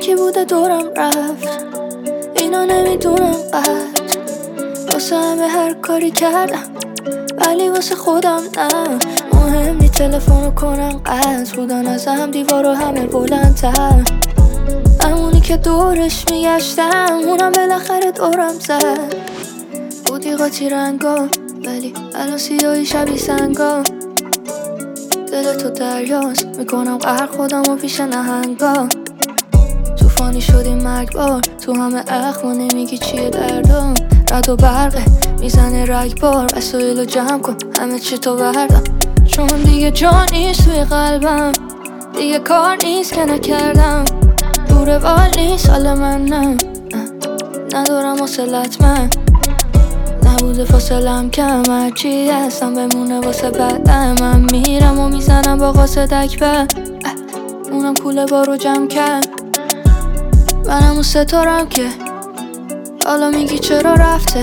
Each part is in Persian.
هرکی بوده دورم رفت، اینا نمیدونم قد واسه همه هر کاری کردم ولی واسه خودم نه. مهم نی تلفنو کنم قطع بودن ازم دیوارو همه بلندتر. همونی که دورش میگشتم اونم بالاخره دورم زد. بودی قاطی رنگا ولی الان سیاهی شبیه سنگا. دل تو دریاست میکنم غرق خودمو پیش نهنگا. توفانی شدی مرگبار تو همه اخم و نمیگی چیه دردم. رد و برقه میزنه رگبار وسایلو جمع کن همه چی تو بردم. چون دیگه جا نیست توی قلبم، دیگه کار نیست که نکردم. دوره وال نیست حال من نه، ندارم حوصلت من. نبوده فاصلم کم هرچی هستم بمونه واسه بعدم. من میرم و میزنم با قاصدک به اونم کوله بارو جمع کرد. منم اون ستارم که حالا میگی چرا رفته.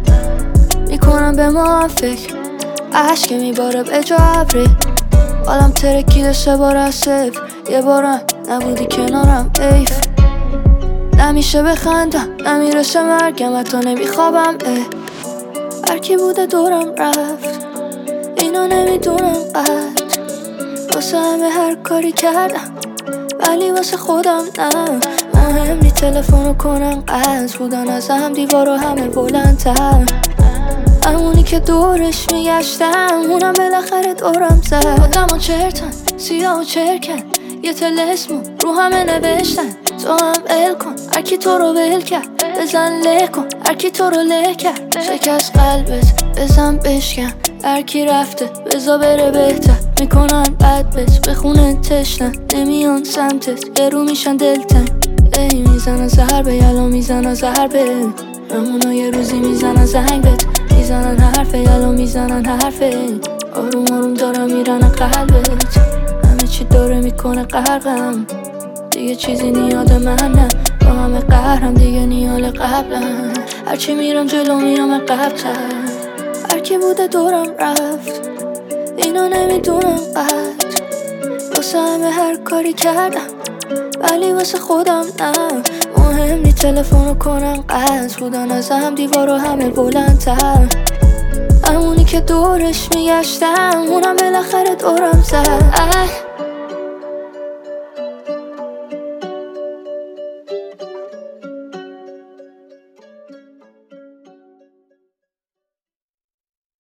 میکنم به ما هم فکر عشق میباره به جا ابری. حالم ترکیده 3 بار از 0 یه بارم نبودی کنارم ایف. نمیشه بخندم نمیرسه مرگم حتی نمیخوابم هرکی بوده دورم رفت، اینا نمیدونم قد واسه همه هر کاری کردم ولی واسه خودم نه. مهم نی تلفنو کنم قطع بودن ازم دیوارو همه بلندتر. همونی که دورش میگشتم اونم بالاخره دورم زد. آدم و چرتن سیاه و چرکن یه تلسمو رو همه نوشتن. تو هم ال کن هرکی تو رو ول کرد، بزن له کن هرکی تو رو له کرد. شکست قلبت بزن بشکن هرکی رفته بزا بره بهتر. میکنن بد بت بخونه تشنن نمیان سمتت یه رو میشن دلتن. ای میزنن ضربه یلا میزنن ضربه همونا یه روزی میزنن زنگ بت. میزنن حرفه یلا میزنن حرفه آروم آروم دارم میرن قلبت. همه چی داره میکنه غرقم دیگه چیزی نیاد من نه. با همه قهرم دیگه نیال قبلم هرچی میرم جلو میام قبلتر. هرکی بوده دورم رفت اینا نمیدونم قد واسه همه هر کاری کردم ولی واسه خودم نه. مهم نی تلفنو کنم قطع بودن ازم دیوارو همه بلندتر. همونی که دورش میگشتم اونم بالاخره دورم زد.